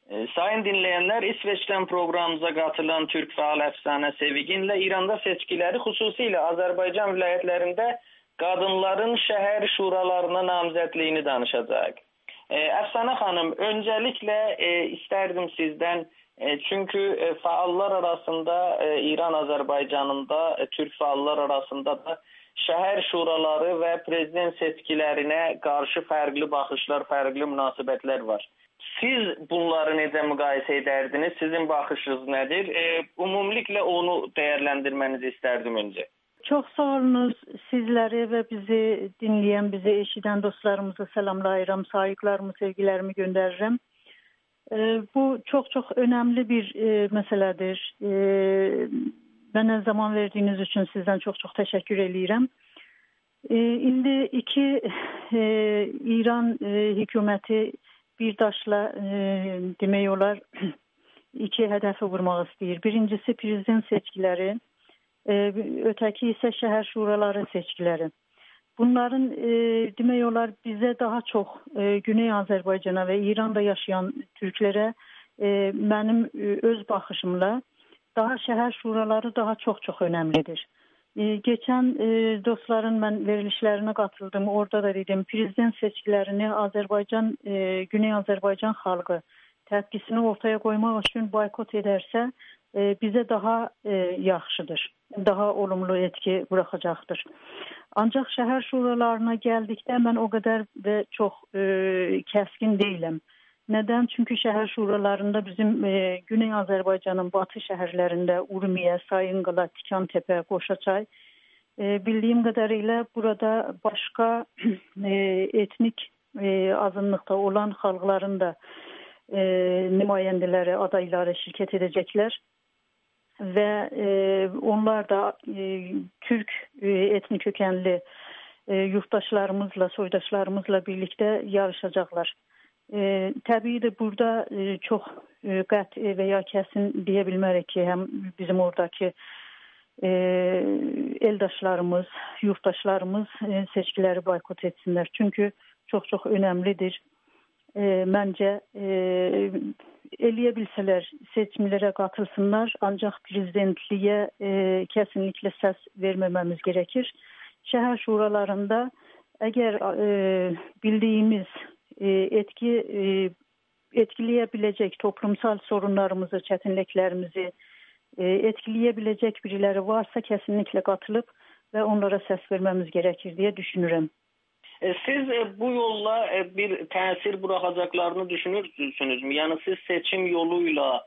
Sayın dinleyenler, İsveç'ten programımıza katılan Türk faal Efsane Sevigin'le İran'da seçkileri, hususiyle Azerbaycan vilayetlerinde kadınların şehir şuralarına namzətliyini danışacak. Efsane Hanım, öncelikle isterdim sizden, çünkü faallar arasında İran Azerbaycan'ında Türk faallar arasında da şehir şuraları ve prezident seçkilerine karşı farklı bakışlar, farklı münasebetler var. Siz bunları necə müqayisə edərdiniz? Sizin baxışınız nedir? Ümumilikle onu değerlendirmenizi isterdim önce. Çok sağ olunuz. Sizleri ve bizi dinleyen, bizi eşiden dostlarımıza selamlayıram, saygılarımı, sevgilerimi gönderirim. Bu çok önemli bir meseledir. Bana zaman verdiğiniz için sizden çok teşekkür ediyorum. İndi iki İran hükümeti bir daşla demək olar iki hedefe vurmaq istəyir. Birincisi prezident seçkileri, öteki ise şehir şuraları seçkileri. Bunların demək olar bize daha çok Güney Azerbaycan'a ve İran'da yaşayan Türklere benim öz baxışımla daha şehir şuraları daha çok önemlidir. Geçen dostların ben verilişlerine katıldım. Orada da dedim, prezident seçkilerini Azerbaycan, Güney Azerbaycan halkı tepkisini ortaya koymak için boykot ederse bize daha yaxşıdır. Daha olumlu etki bırakacaktır. Ancak şehir şuralarına geldikte ben o kadar da çok keskin değilim. Neden? Çünkü şehir şuralarında bizim Güney Azerbaycan'ın batı şehirlerinde Urmiye, Sayıngıla, Tikantepe, Qoşaçay bildiğim kadarıyla burada başka etnik azınlıkta olan halkların da nümayendeleri, adayları şirket edecekler. Ve onlar da Türk etnik kökenli yurttaşlarımızla, soydaşlarımızla birlikte yarışacaklar. Tabii de burada çok qət veya kesin diyebilmərək ki, hem bizim oradaki eldaşlarımız, yurttaşlarımız seçkileri boykot etsinler. Çünkü çok önemlidir. Bence eleyebilseler seçimlere katılsınlar, ancak prezidentliğe kesinlikle ses vermememiz gerekir. Şehir şuralarında eğer bildiğimiz etkileyebilecek toplumsal sorunlarımızı, çetinliklerimizi etkileyebilecek birileri varsa kesinlikle katılıp ve onlara ses vermemiz gerekir diye düşünürüm. Siz bu yolla bir tesir bırakacaklarını düşünürsünüz mü? Yani siz seçim yoluyla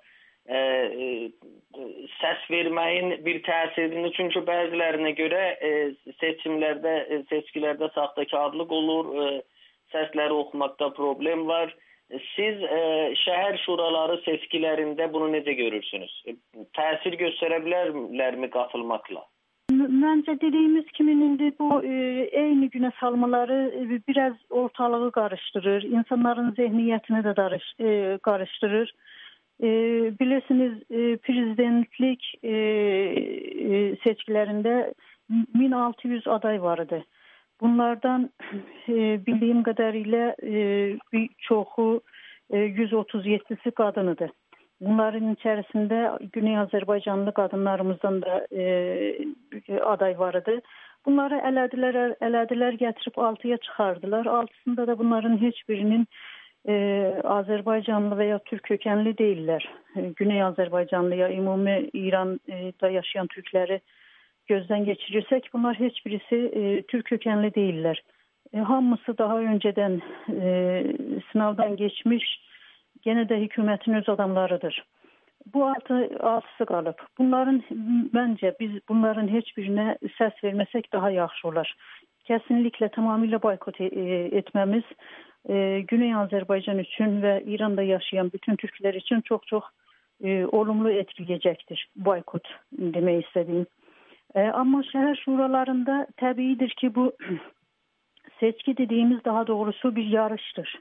ses vermeyin bir tesirini, çünkü bəzilərinə göre seçkilerde sahtekarlık olur, sesleri okumakta problem var. Siz şehir şuraları seçkilerinde bunu necə görürsünüz? Tesir gösterebilirler mi katılmakla? Bence dediğimiz kimin indi bu aynı güne salmaları biraz ortalığı karıştırır. İnsanların zihniyetini de karıştırır. Bilirsiniz prezidentlik seçkilerinde 1600 aday vardı. Bunlardan bildiğim kadarıyla birçoğu 137'si kadınıdı. Bunların içerisinde Güney Azerbaycanlı kadınlarımızdan da aday vardı. Bunları elediler getirip 6'ya çıkardılar. 6'sında da bunların hiçbirinin Azerbaycanlı veya Türk kökenli değiller. Güney Azerbaycanlıya, umumi İran'da yaşayan Türkleri gözden geçirirsek bunlar hiçbirisi Türk kökenli değiller. Hamısı daha önceden sınavdan geçmiş, gene de hükümetin öz adamlarıdır. Bu altısı kalıp bence biz bunların hiçbirine ses vermesek daha yaxşı olar. Kesinlikle tamamıyla boykot etmemiz Güney Azerbaycan için ve İran'da yaşayan bütün Türkler için çok olumlu etkileyecektir boykot demek istediğim. Ama şehir şuralarında tabiidir ki bu seçki dediğimiz daha doğrusu bir yarıştır.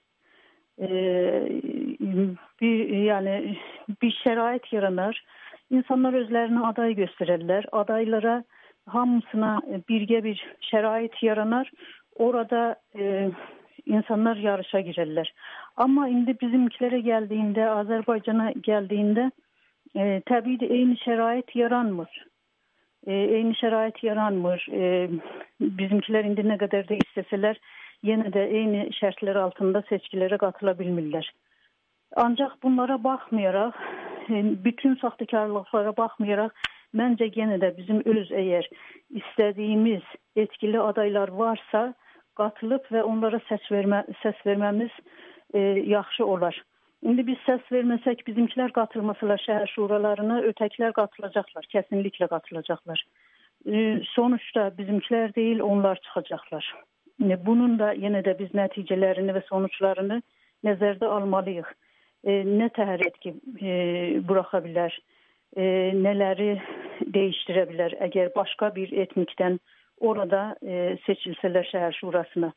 Bir şerait yaranır. İnsanlar özlerine aday gösterirler. Adaylara hamısına birge bir şerait yaranır. Orada insanlar yarışa girerler. Ama indi bizimkilere geldiğinde, Azerbaycan'a geldiğinde tabii de eyni şərait yaranmır. Eyni şərait yaranmır. Bizimkiler indi ne kadar da isteseler yine de eyni şərtlər altında seçkilere katıla bilmirlər. Ancak bunlara bakmayarak, bütün sahtekarlıklara bakmayarak bence gene de bizim eğer istediğimiz etkili adaylar varsa katılıp ve onlara ses vermemiz yaxşı olar. Şimdi biz ses vermesek bizimkiler katılmasalar şehir şuralarına ötekiler katılacaklar. Kesinlikle katılacaklar. Sonuçta bizimkiler değil onlar çıkacaklar. Bunun da yine de biz neticelerini ve sonuçlarını nəzərdə almalıyıq. Ne təhər etki bırakabilir, neleri değiştirebilir eğer başka bir etnikten orada seçilseler şehir şurasına.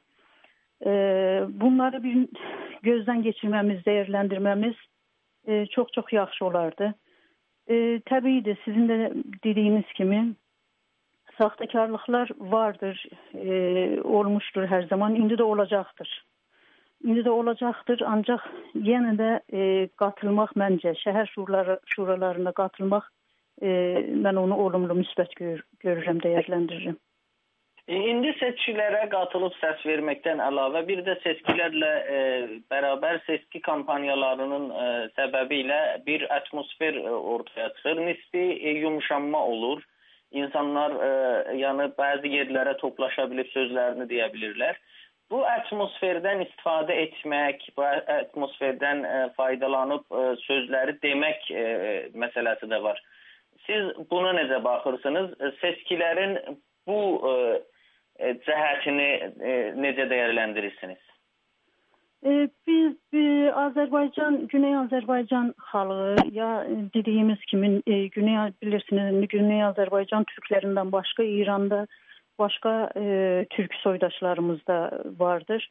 Bunları bir gözden geçirmemiz, değerlendirmemiz çok yaxşı olardı. Tabii de sizin de dediğiniz gibi sahtekarlıklar vardır, olmuştur her zaman, indi de olacaktır. İndi de olacaktır ancak yine de katılmak bence şəhər şuralarına katılmak ben onu olumlu müsbət görürüm, değerlendiririm. İndi seçkilere katılıp ses vermekten əlavə bir de seçkilerle beraber seçki kampanyalarının sebebiyle bir atmosfer ortaya çıxır. Nisbi yumuşanma olur. İnsanlar yani bazı yerlere toplaşabilip sözlerini diyebilirler. Bu atmosferden istifade etmek, bu atmosferden faydalanıp sözleri demek meselesi de var. Siz buna necə baxırsınız? Seçkilerin bu cəhətini necə değerlendirirsiniz? Biz Azerbaycan, Güney Azerbaycan halı ya dediğimiz kimi bilirsiniz Güney Azerbaycan Türklerinden başka İran'da başka Türk soydaşlarımız da vardır.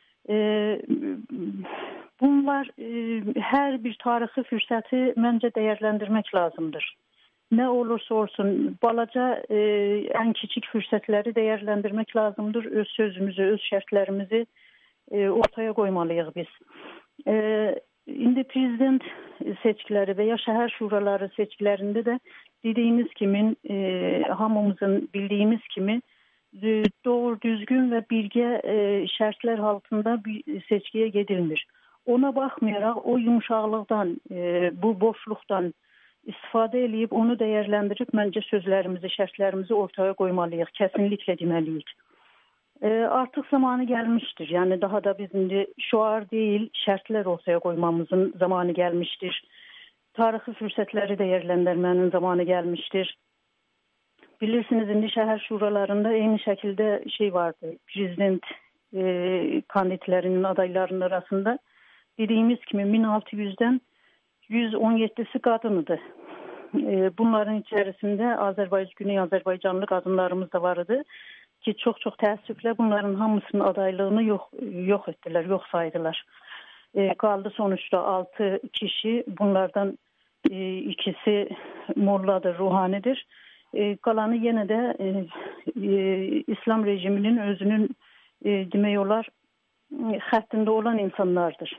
Bunlar her bir tarihi fürsəti bence değerlendirmek lazımdır. Ne olursa olsun balaca en küçük fürsətləri değerlendirmek lazımdır. Öz sözümüzü, öz şərtlərimizi ortaya koymalıyıq biz. İndi prezident seçkileri veya şehir şuraları seçkilerinde de dediğimiz kimi hamımızın bildiğimiz kimi doğru düzgün ve bilge şartlar altında bir seçkiye gedilmir. Ona bakmayarak o yumuşaklıktan, bu boşluktan istifade edip onu değerlendirip bence sözlerimizi, şartlarımızı ortaya koymalıyıq. Kesinlikle demeliyik. Artık zamanı gelmiştir. Yani daha da bizim şuar değil, şartlar ortaya koymamızın zamanı gelmiştir. Tarihi fürsətləri değerlendirmenin zamanı gelmiştir. Bilirsiniz indi şehir şuralarında aynı şekilde şey vardı. Prezident kandidatlarının adaylarının arasında dediğimiz gibi 1600'den 117'si kadınıdı. Bunların içerisinde Güney Azerbaycanlı kadınlarımız da vardı ki çok təəssüflə bunların hamısının adaylığını yok ettiler, yok saydılar. Kaldı sonuçta 6 kişi, bunlardan ikisi molladır, ruhanidir. Kalanı yine de İslam rejiminin özünün demək olar xəttində olan insanlardır.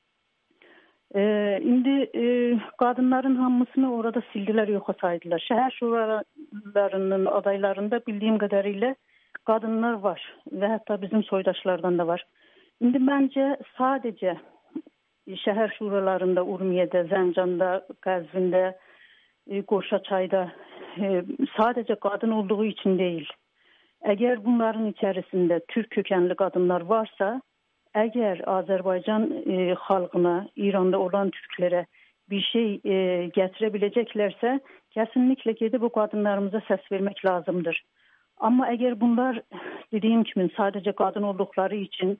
İndi kadınların hamısını orada sildiler, yoxa saydılar. Şəhər şuralarının adaylarında bildiğim kadarıyla kadınlar var ve hatta bizim soydaşlardan da var. Şimdi bence sadece şehir şuralarında, Urmiye'de, Zəncan'da, Qəzvində, Qoşaçay'da sadece kadın olduğu için değil. Eğer bunların içerisinde Türk kökenli kadınlar varsa, eğer Azerbaycan halkına, İran'da olan Türklere bir şey getirebileceklerse kesinlikle gidip bu kadınlarımıza ses vermek lazımdır. Ama eğer bunlar dediğim gibi sadece kadın oldukları için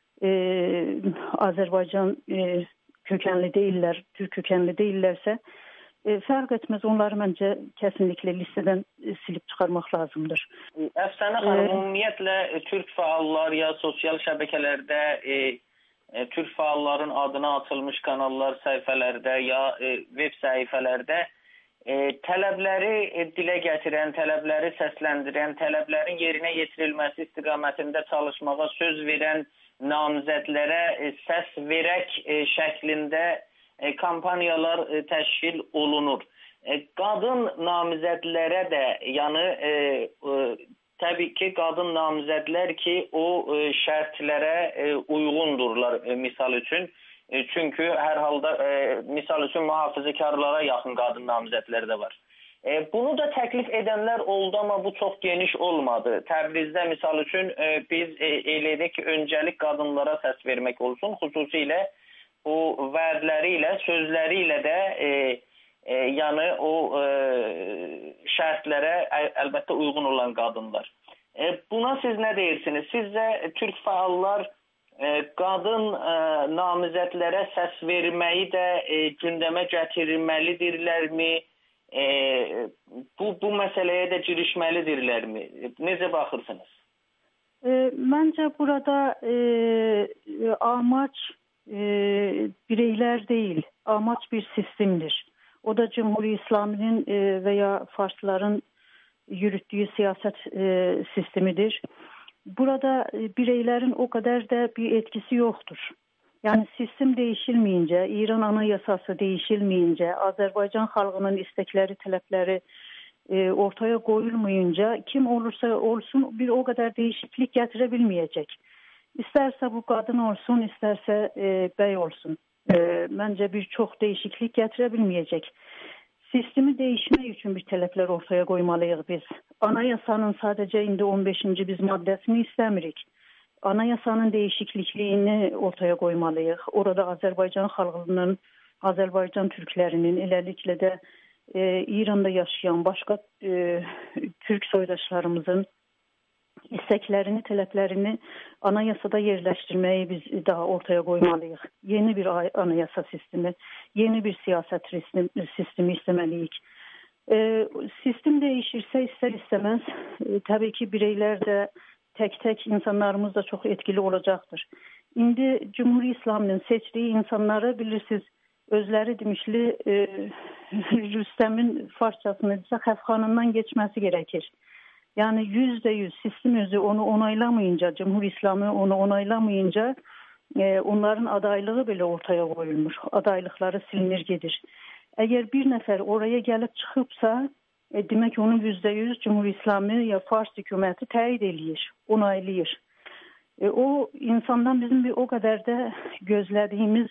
Azerbaycan kökenli değiller, Türk kökenli değillerse fark etmez, onları bence kesinlikle listeden silip çıkarmak lazımdır. Əfsanə xanım, ümumiyyətlə Türk faallar ya sosyal şəbəkələrdə Türk faalların adına atılmış kanallar, səhifələrdə ya web səhifələrdə tələbləri dilə gətirən, tələbləri səsləndirən, tələblərin yerinə yetirilməsi istiqamətində çalışmağa söz verən namizədlərə səs verək şəklində kampaniyalar təşkil olunur. Qadın namizədlərə də, yəni təbii ki, qadın namizədlər ki, o şərtlərə uyğundurlar misal üçün. Çünki hər halda misal üçün mühafizəkarlara yaxın qadın namizədlər də var. Bunu da təklif edənlər oldu, amma bu çox geniş olmadı. Təbrizdə misal üçün biz elədik ki, öncəlik qadınlara səs vermək olsun, xüsusilə o vədləri ilə, sözləri ilə də yəni o şərtlərə əlbəttə uyğun olan qadınlar. Buna siz nə deyirsiniz? Sizcə türk fəallar qadın namizədlərə səs verməyi də gündəmə gətirməlidirlərmi? Bu məsələyə də girişməlidirlərmi? Necə baxırsınız? Məncə burada amaç bireylər deyil, amaç bir sistemdir. O da Cumhuriyet İslami'nin veya Farsların yürüttüğü siyaset sistemidir. Burada bireylerin o kadar da bir etkisi yoktur. Yani sistem değişilmeyince, İran Anayasası değişilmeyince, Azerbaycan halkının istekleri, talepleri ortaya koyulmayınca kim olursa olsun bir o kadar değişiklik getirebilmeyecek. İsterse bu kadın olsun, isterse bey olsun. Bence birçok değişiklik getirebilmeyecek. Sistemi değişmək üçün bir tələblər ortaya qoymalıyıq biz. Anayasanın sadece indi 15. biz maddəsini istəmirik. Anayasanın değişiklikliyini ortaya qoymalıyıq. Orada Azərbaycan xalqının, Azərbaycan türklərinin, eləliklə də İran'da yaşayan başqa Türk soydaşlarımızın isteklerini, taleplerini anayasada yerleştirmeyi biz daha ortaya koymalıyız. Yeni bir anayasa sistemi, yeni bir siyaset sistemi istemeliyiz. Sistem değişirse ister istemez tabii ki bireyler de tek tek insanlarımız da çok etkili olacaktır. İndi Cumhuriyet İslam'ın seçtiği insanları bilirsiniz özleri demişli Rüstem'in Farsçasını ise Xəfxanından geçmesi gerekir. Yani %100 sistem özü onu onaylamayınca, Cumhuriyet İslam'ı onu onaylamayınca onların adaylığı bile ortaya koyulmuş. Adaylıkları silinir gelir. Eğer bir nefer oraya gelip çıkıpsa demek onun %100 Cumhuriyet İslam'ı ya Fars hükümeti teyit eləyir, onaylıyır. O insandan bizim bir o kadar da gözlediğimiz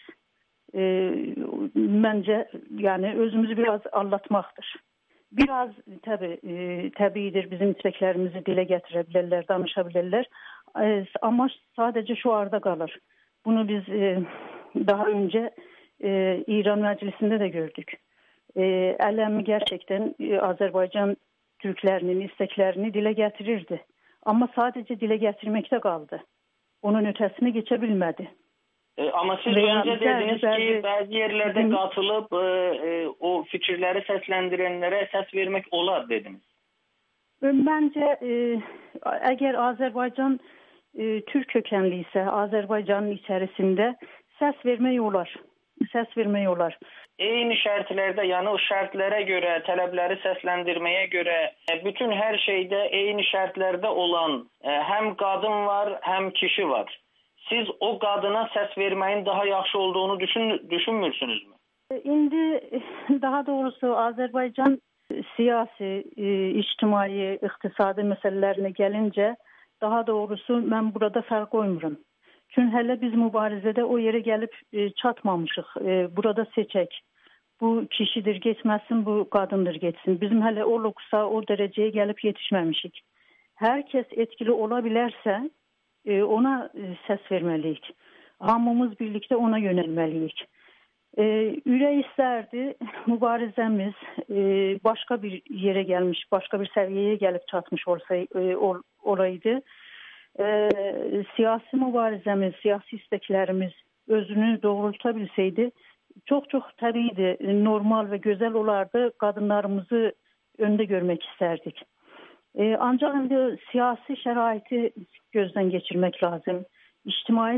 bence yani özümüzü biraz anlatmaktır. Biraz tabiidir bizim isteklerimizi dile getirebilirler, danışabilirler. Ama sadece şu arada kalır. Bunu biz daha önce İran Meclisi'nde de gördük. Əlemi gerçekten Azerbaycan Türklerinin isteklerini dile getirirdi. Ama sadece dile getirmekte kaldı. Onun ötesine geçebilmedi. Ama siz önce dediniz ki bazı yerlerde katılıp o fikirleri seslendirenlere ses vermek olar dediniz. Bence eğer Azerbaycan Türk kökenliyse Azerbaycan'ın içerisinde ses vermeyi olar. Ses vermeyi olar. Eyni şərtlərdə, yəni o şərtlərə görə, tələbləri səsləndirməyə görə bütün hər şeydə eyni şərtlərdə olan həm qadın var, həm kişi var. Siz o qadına səs verməyin daha yaxşı olduğunu düşünmürsünüzmü? İndi daha doğrusu Azerbaycan siyasi, ictimai, iqtisadi məsələlərinə gəlincə daha doğrusu mən burada fərq qoymuram. Çünki hələ biz mübarizədə o yerə gəlib çatmamışıq. Burada seçək. Bu kişidir geçməsin, bu qadındır geçsin. Bizim hələ o luxusa, o dərəcəyə gəlib yetişməmişik. Hər kəs etkili ola bilərsə ona səs verməliyik. Hamımız birlikdə ona yönəlməliyik. Ürək istərdi mübarizəmiz başqa bir yerə gəlmiş, başqa bir səviyyəyə gəlib çatmış olaydı. Siyasi mübarizəmiz, siyasi isteklərimiz özünü doğrulta bilsəydi çox təbiidir, normal və gözəl olardı. Qadınlarımızı öndə görmək istərdik. Ancaq indi siyasi şəraiti gözdən keçirmək lazım. İctimai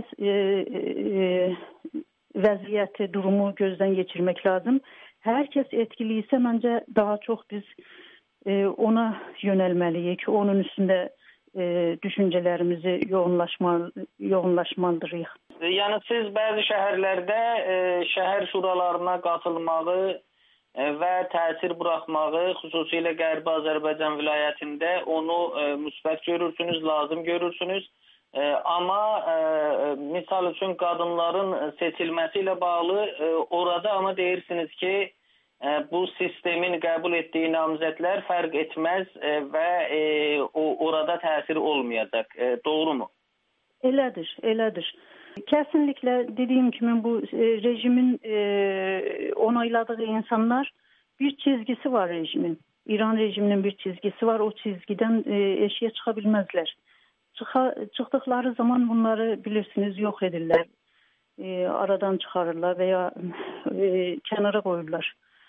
vəziyyəti, durumu gözdən geçirmək lazım. Hər kəs etkili isə məncə daha çox biz ona yönəlməliyik, onun üstündə düşüncelerimizi yoğunlaşmalıyıq. Yəni siz bəzi şəhərlərdə şəhər şuralarına qatılmağı və təsir buraxmağı, xüsusilə Qərbi Azərbaycan vilayətində onu müsbət görürsünüz, lazım görürsünüz. Amma misal üçün qadınların seçilməsi ilə bağlı orada amma deyirsiniz ki, bu sistemin qəbul etdiyi namizədlər fərq etməz və orada təsir olmayacaq. Doğrumu? Elədir. Kesinlikle dediğim gibi bu rejimin onayladığı insanlar bir çizgisi var rejimin. İran rejiminin bir çizgisi var. O çizgiden eşiğe çıkabilmezler. Çıktıkları zaman bunları bilirsiniz yok edirler. Aradan çıkarırlar veya kenara koyurlar.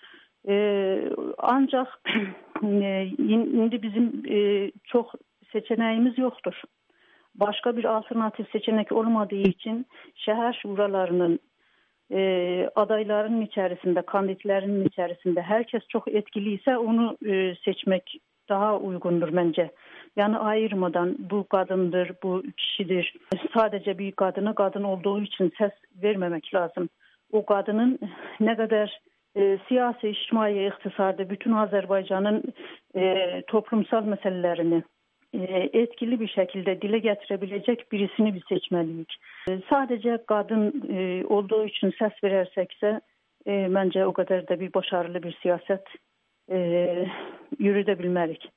Ancak şimdi bizim çok seçeneğimiz yoktur. Başka bir alternatif seçenek olmadığı için şehir şuralarının adayların içerisinde, kandidatların içerisinde herkes çok etkiliyse onu seçmek daha uygundur bence. Yani ayırmadan bu kadındır, bu kişidir. Sadece bir kadına kadın olduğu için ses vermemek lazım. O kadının ne kadar siyasi, içtimai, iktisadi bütün Azerbaycan'ın toplumsal meselelerini etkili bir şekilde dile getirebilecek birisini bir seçmeliyik. Sadece kadın olduğu için ses verersekse bence o kadar da bir başarılı bir siyaset yürütebilmelik.